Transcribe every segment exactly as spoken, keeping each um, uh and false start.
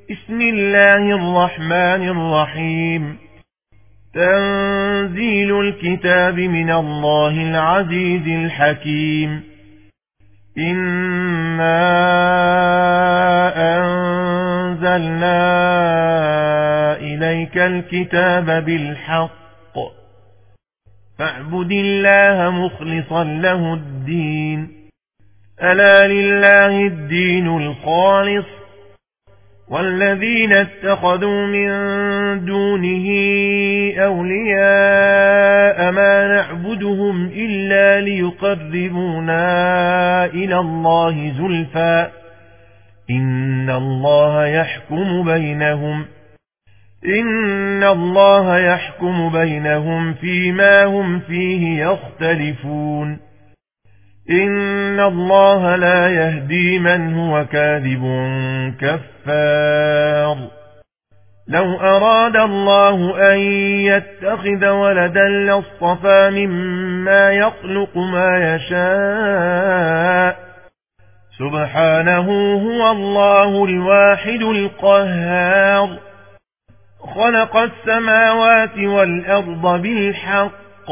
بسم الله الرحمن الرحيم. تنزيل الكتاب من الله العزيز الحكيم. إنا أنزلنا إليك الكتاب بالحق فاعبد الله مخلصا له الدين. ألا لله الدين الخالص والذين اتخذوا من دونه أولياء ما نعبدهم إلا ليقربونا إلى الله زلفى إن الله يحكم بينهم إن الله يحكم بينهم فيما هم فيه يختلفون. إن الله لا يهدي من هو كاذب كفار. لو أراد الله أن يتخذ ولدا لاصطفى مما يخلق ما يشاء سبحانه هو الله الواحد القهار. خلق السماوات والأرض بالحق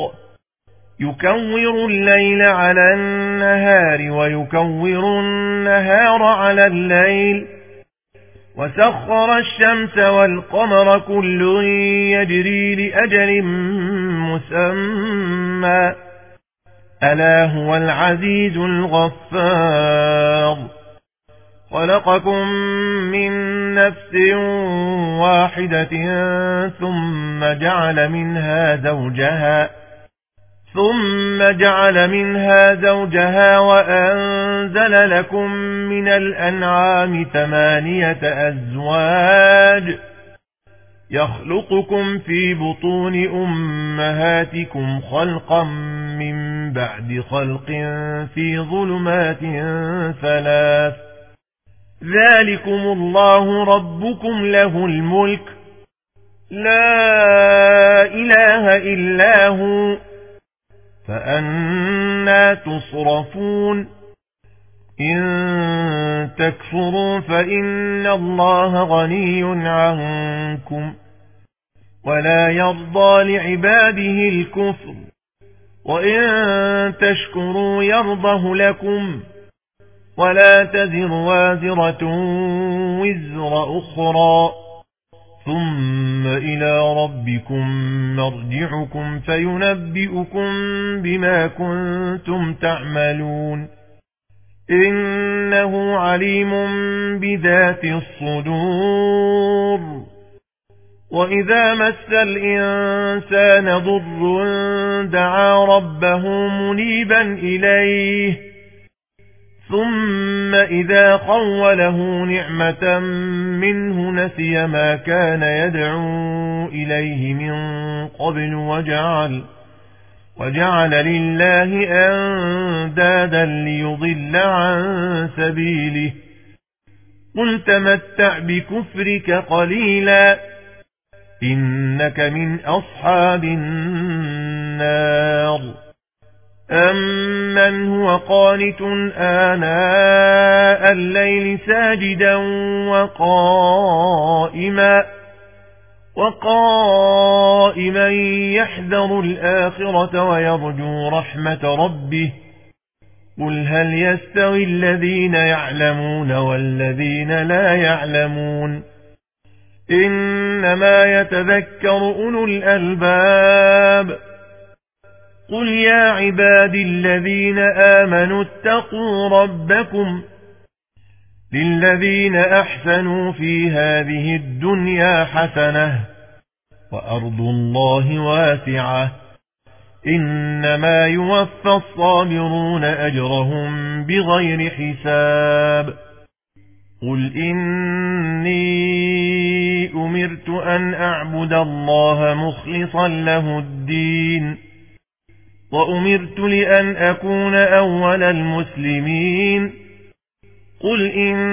يكور الليل على النهار ويكور النهار على الليل وسخر الشمس والقمر كل يجري لأجل مسمى ألا هو العزيز الغفار. خلقكم من نفس واحدة ثم جعل منها زوجها ثم جعل منها زوجها وأنزل لكم من الأنعام ثمانية أزواج يخلقكم في بطون أمهاتكم خلقا من بعد خلق في ظلمات ثلاث. ذلكم الله ربكم له الملك لا إله إلا هو فأنى تصرفون. إن تكفروا فإن الله غني عنكم ولا يرضى لعباده الكفر وإن تشكروا يرضه لكم ولا تزر وازرة وزر أخرى ثم إلى ربكم مرجعكم فينبئكم بما كنتم تعملون. إنه عليم بذات الصدور. وإذا مس الإنسان ضر دعا ربه منيبا إليه ثم إذا خوله نعمة منه نسي ما كان يدعو إليه من قبل وجعل, وجعل لله أندادا ليضل عن سبيله. قل تمتع بكفرك قليلا إنك من أصحاب النار. أمن هو قانت آناء الليل ساجدا وقائما وقائما يحذر الآخرة ويرجو رحمة ربه. قل هل يستوي الذين يعلمون والذين لا يعلمون إنما يتذكر أولو الألباب. قل يا عبادي الذين آمنوا اتقوا ربكم للذين أحسنوا في هذه الدنيا حسنة وأرض الله واسعة إنما يوفى الصابرون أجرهم بغير حساب. قل إني أمرت أن أعبد الله مخلصا له الدين وأمرت لأن أكون أول المسلمين. قل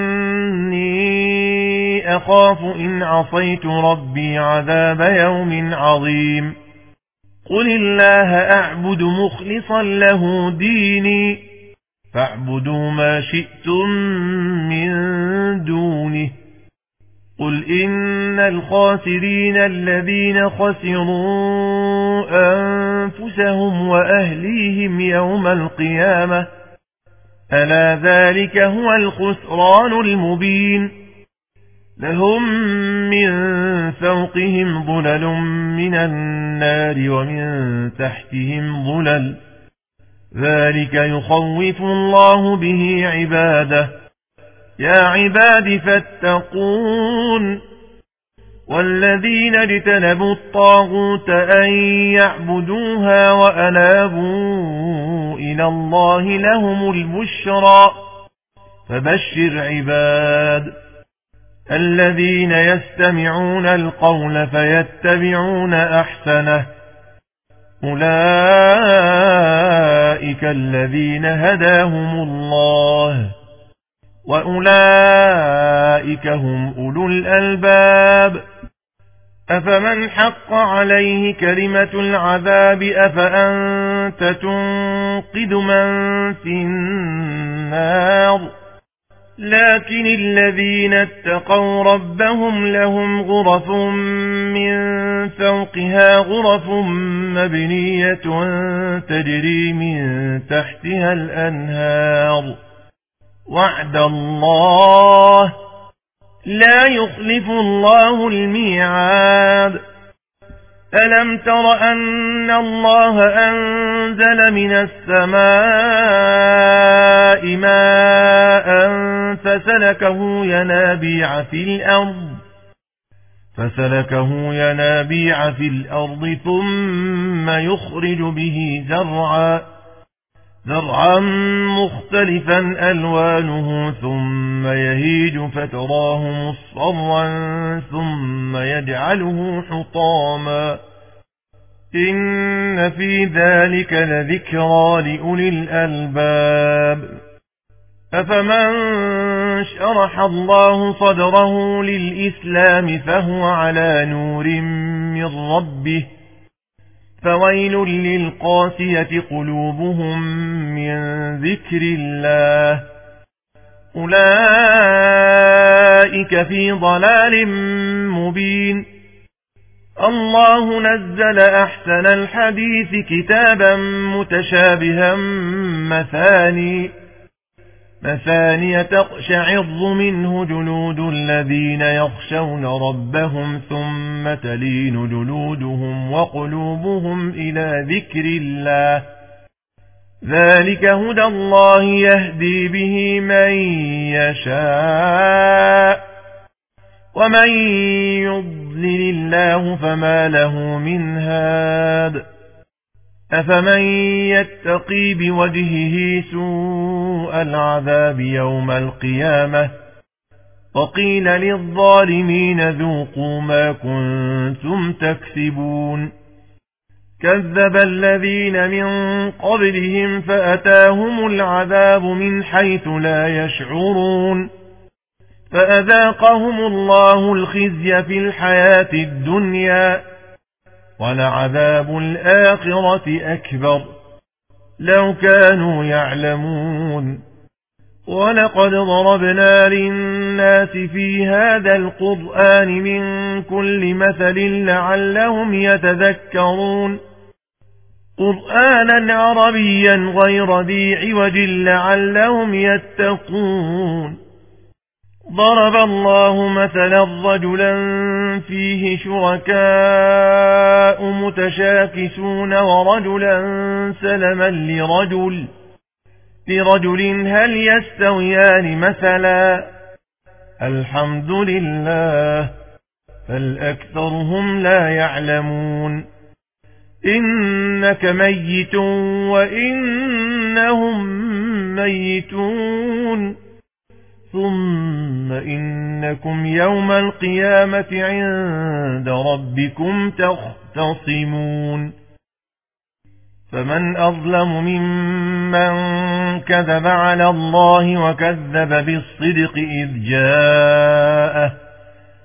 إني أخاف إن عصيت ربي عذاب يوم عظيم. قل الله أعبد مخلصا له ديني فاعبدوا ما شئتم من دونه. قل إن الخاسرين الذين خسروا أنفسهم وأهليهم يوم القيامة ألا ذلك هو الخسران المبين لهم من فوقهم ظلل من النار ومن تحتهم ظلل ذلك يخوف الله به عباده يا عباد فاتقون والذين اجتنبوا الطاغوت أن يعبدوها وأنابوا إلى الله لهم البشرى فبشر عباد الذين يستمعون القول فيتبعون أحسنه أولئك الذين هداهم الله وأولئك هم أولو الألباب أفمن حق عليه كلمة العذاب أفأنت تنقذ من في النار لكن الذين اتقوا ربهم لهم غرف من فوقها غرف مبنية تجري من تحتها الأنهار وعد الله لا يخلف الله الميعاد ألم تر أن الله أنزل من السماء ماء فسلكه ينابيع في الأرض فسلكه ينابيع في الأرض ثم يخرج به زرعا زرعا مختلفا ألوانه ثم يهيج فتراه مصفرا ثم يجعله حطاما إن في ذلك لذكرى لأولي الألباب أفمن شرح الله صدره للإسلام فهو على نور من ربه فويل للقاسية قلوبهم من ذكر الله أولئك في ضلال مبين الله نزل أحسن الحديث كتابا متشابها مثاني مثانية تقشعر منه جلود الذين يخشون ربهم ثم تلين جلودهم وقلوبهم إلى ذكر الله ذلك هدى الله يهدي به من يشاء ومن يضلل الله فما له من هاد أفمن يتقي بوجهه سوء العذاب يوم القيامة وقيل للظالمين ذوقوا ما كنتم تكسبون كذب الذين من قبلهم فأتاهم العذاب من حيث لا يشعرون فأذاقهم الله الخزي في الحياة الدنيا ولعذاب الآخرة أكبر لو كانوا يعلمون ولقد ضربنا للناس في هذا القرآن من كل مثل لعلهم يتذكرون قرآنا عربيا غير ذي عوج لعلهم يتقون ضرب الله مثلا رجلا فيه شركاء متشاكسون ورجلا سلما لرجل لرجل هل يستويان مثلا الحمد لله بل أكثرهم لا يعلمون إنك ميت وإنهم ميتون ثم إنكم يوم القيامة عند ربكم تختصمون فمن أظلم ممن كذب على الله وكذب بالصدق إذ جاءه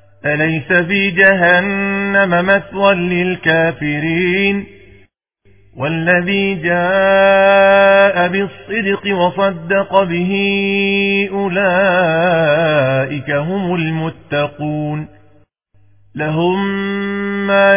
أليس في جهنم مثوى للكافرين والذي جاء بالصدق وصدق به أولئك هم المتقون لهم ما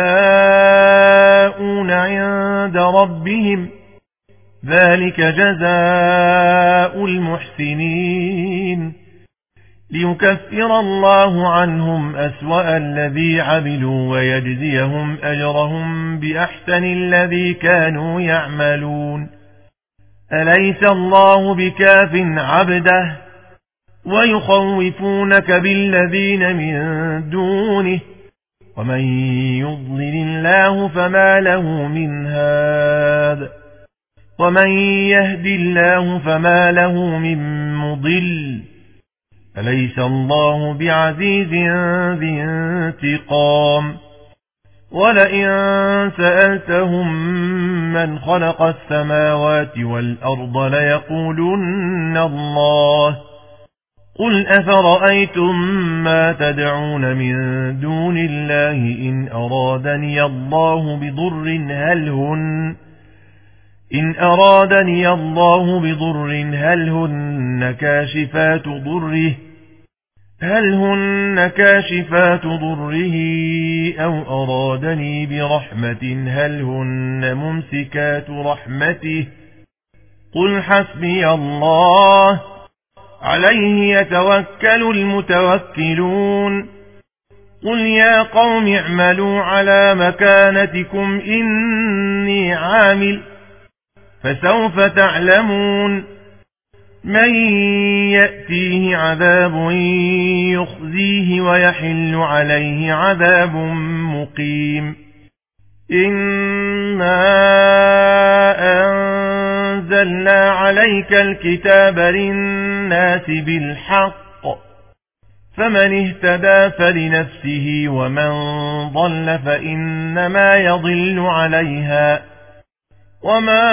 يشاءون عند ربهم ذلك جزاء المحسنين ليكفر الله عنهم أسوأ الذي عملوا ويجزيهم أجرهم بأحسن الذي كانوا يعملون أليس الله بكاف عبده ويخوفونك بالذين من دونه ومن يضلل الله فما له من هاد ومن يهد الله فما له من مضل أليس الله بعزيز ذي انتقام ولئن سألتهم من خلق السماوات والأرض ليقولن الله قل أفرأيتم ما تدعون من دون الله إن أرادني الله بضر هل هن إن أرادني الله بضر هل هن كاشفات ضره هل هن كاشفات ضره أو أرادني برحمة هل هن ممسكات رحمته قل حسبي الله عليه يتوكل المتوكلون قل يا قوم اعملوا على مكانتكم إني عامل فسوف تعلمون من يأتيه عذاب يخزيه ويحل عليه عذاب مقيم إنا أنزلنا عليك الكتاب للناس بالحق فمن اهتدى فلنفسه ومن ضل فإنما يضل عليها وما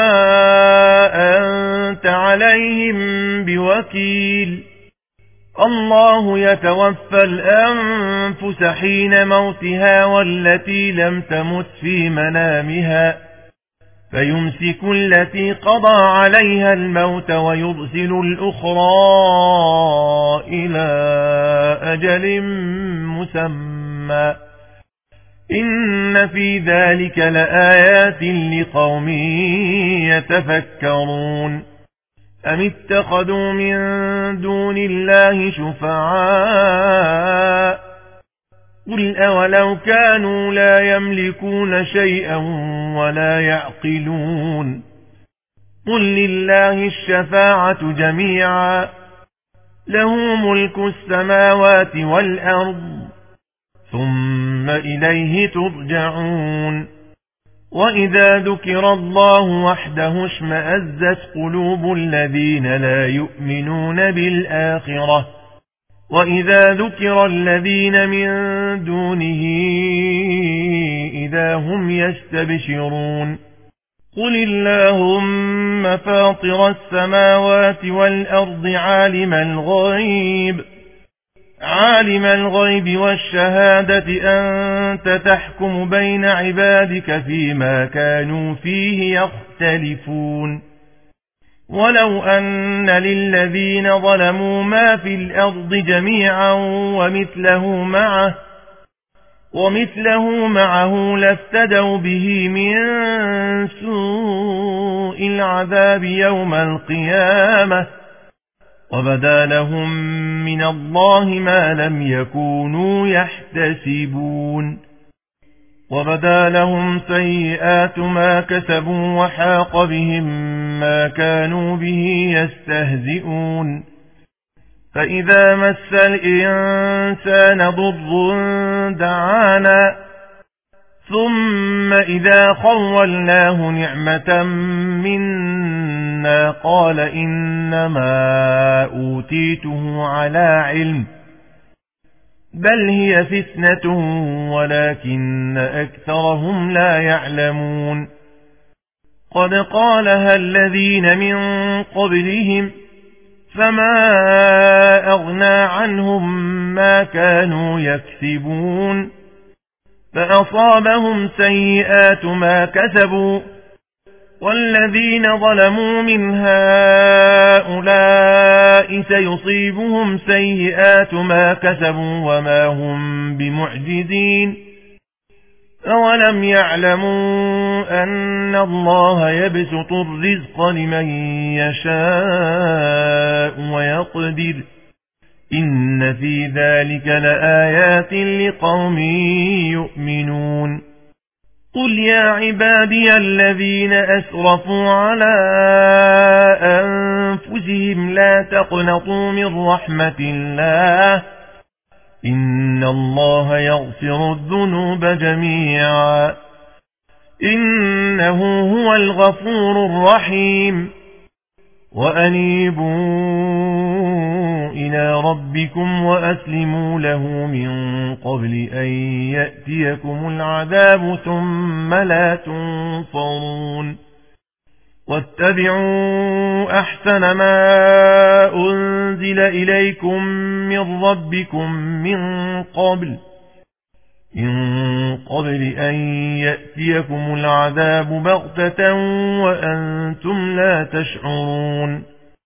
أنت عليهم بوكيل الله يتوفى الأنفس حين موتها والتي لم تمت في منامها فيمسك التي قضى عليها الموت ويرسل الأخرى إلى أجل مسمى إن في ذلك لآيات لقوم يتفكرون أم اتخذوا من دون الله شفعاء قل أولو كانوا لا يملكون شيئا ولا يعقلون قل لله الشفاعة جميعا له ملك السماوات والأرض ثم إليه ترجعون وإذا ذكر الله وحده اشمأزت قلوب الذين لا يؤمنون بالآخرة وإذا ذكر الذين من دونه إذا هم يستبشرون قل اللهم فاطر السماوات والأرض عالم الغيب عالم الغيب والشهادة أنت تحكم بين عبادك فيما كانوا فيه يختلفون ولو أن للذين ظلموا ما في الأرض جميعا ومثله معه ومثله معه لافتدوا به من سوء العذاب يوم القيامة وبدا لهم من الله ما لم يكونوا يحتسبون وبدا لهم سيئات ما كسبوا وحاق بهم ما كانوا به يستهزئون فإذا مس الإنسان ضر دعانا ثم إذا خولناه نعمة منا قال إنما أوتيته على علم بل هي فتنة ولكن أكثرهم لا يعلمون قد قالها الذين من قبلهم فما أغنى عنهم ما كانوا يكسبون فأصابهم سيئات ما كسبوا والذين ظلموا من هؤلاء سيصيبهم سيئات ما كسبوا وما هم بمعجزين أولم يعلموا أن الله يبسط الرزق لمن يشاء ويقدر إن في ذلك لآيات لقوم يؤمنون قل يا عبادي الذين أسرفوا على أنفسهم لا تقنطوا من رحمة الله إن الله يغفر الذنوب جميعا إنه هو الغفور الرحيم وأنيبوا إلى ربكم وأسلموا له من قبل أن يأتيكم العذاب ثم لا تنصرون واتبعوا أحسن ما أنزل إليكم من ربكم من قبل من قبل أن يأتيكم العذاب بغتة وأنتم لا تشعرون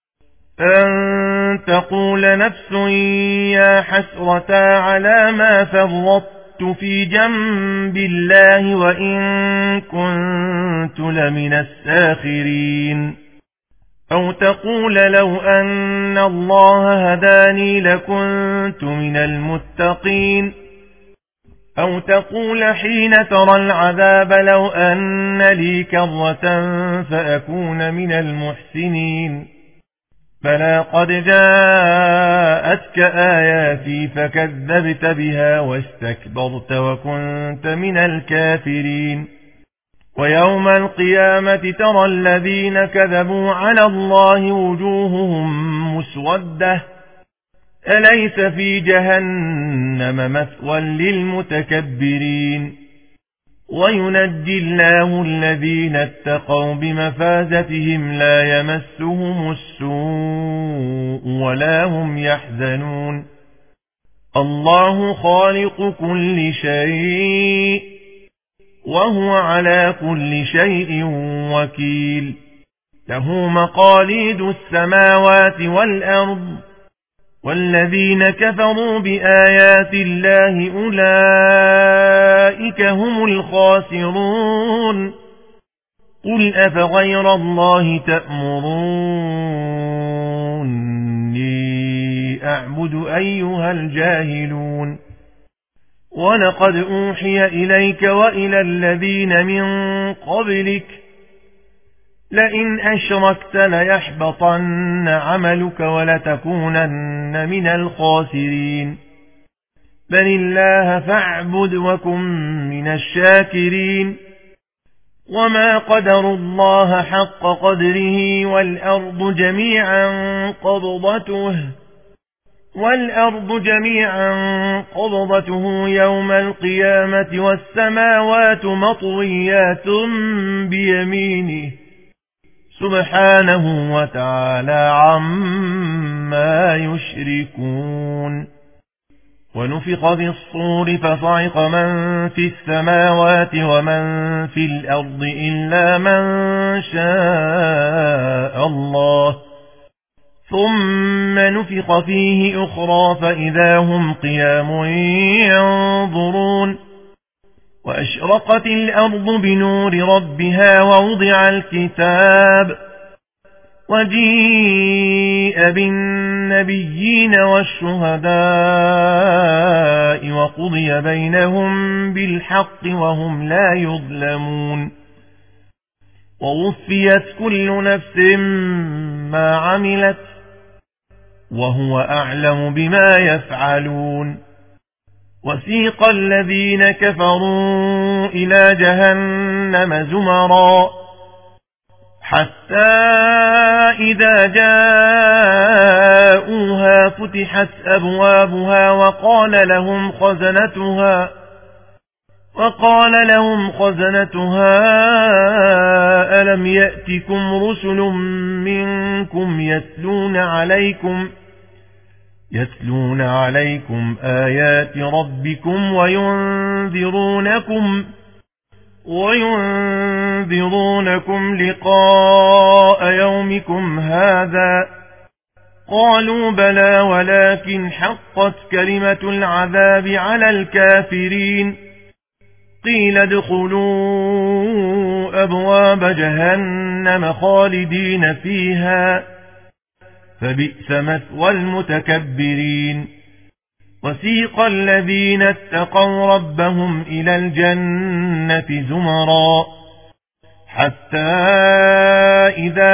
أن تقول نفس يا حسرة على ما فرطت في جنب الله وإن كنت لمن الساخرين أو تقول لو أن الله هداني لكنت من المتقين أو تقول حين ترى العذاب لو أن لي كرة فأكون من المحسنين بلى قد جاءتك آياتي فكذبت بها واستكبرت وكنت من الكافرين ويوم القيامة ترى الذين كذبوا على الله وجوههم مسودة أليس في جهنم مثوى للمتكبرين وينجي الله الذين اتقوا بمفازتهم لا يمسهم السوء ولا هم يحزنون الله خالق كل شيء وهو على كل شيء وكيل له مقاليد السماوات والأرض والذين كفروا بآيات الله أولئك هم الخاسرون قل أفغير الله تأمروني أعبد أيها الجاهلون ولقد أوحي إليك وإلى الذين من قبلك لئن أشركت ليحبطن عملك ولتكونن من الخاسرين بل الله فاعبد وكن من الشاكرين وما قدروا الله حق قدره والأرض جميعا قبضته والأرض جميعا قبضته يوم القيامة والسماوات مطويات بيمينه سبحانه وتعالى عما يشركون ونفخ في الصور فصعق من في السماوات ومن في الأرض إلا من شاء الله ثم نفخ فيه أخرى فإذا هم قيام ينظرون وأشرقت الأرض بنور ربها ووضع الكتاب وجيء بالنبيين والشهداء وقضي بينهم بالحق وهم لا يظلمون ووفيت كل نفس ما عملت وهو أعلم بما يفعلون وسيق الذين كفروا إلى جهنم زمرا حتى إذا جاءوها فتحت أبوابها وقال لهم خزنتها وقال لهم خزنتها ألم يأتكم رسل منكم يتلون عليكم يتلون عليكم آيات ربكم وينذرونكم وينذرونكم لقاء يومكم هذا قالوا بلى ولكن حقت كلمة العذاب على الكافرين قيل ادخلوا أبواب جهنم خالدين فيها فبئس مثوى المتكبرين وسيق الذين اتقوا ربهم إلى الجنة زمرا حتى إذا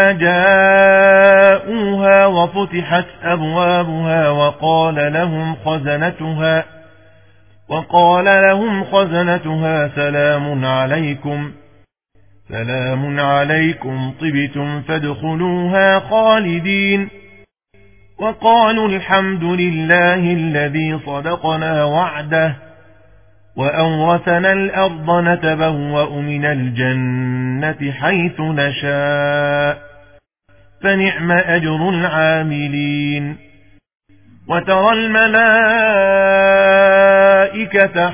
جاءوها وفتحت أبوابها وقال لهم خزنتها وقال لهم خزنتها سلام عليكم سلام عليكم طبتم فادخلوها خالدين وقالوا الحمد لله الذي صدقنا وعده وأورثنا الأرض نتبوأ من الجنة حيث نشاء فنعم أجر العاملين وترى الملائكة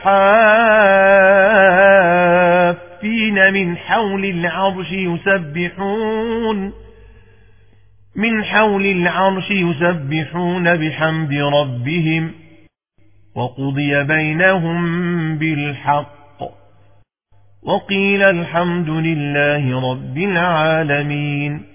حافين من حول العرش يسبحون من حول العرش يسبحون بحمد ربهم وقضي بينهم بالحق وقيل الحمد لله رب العالمين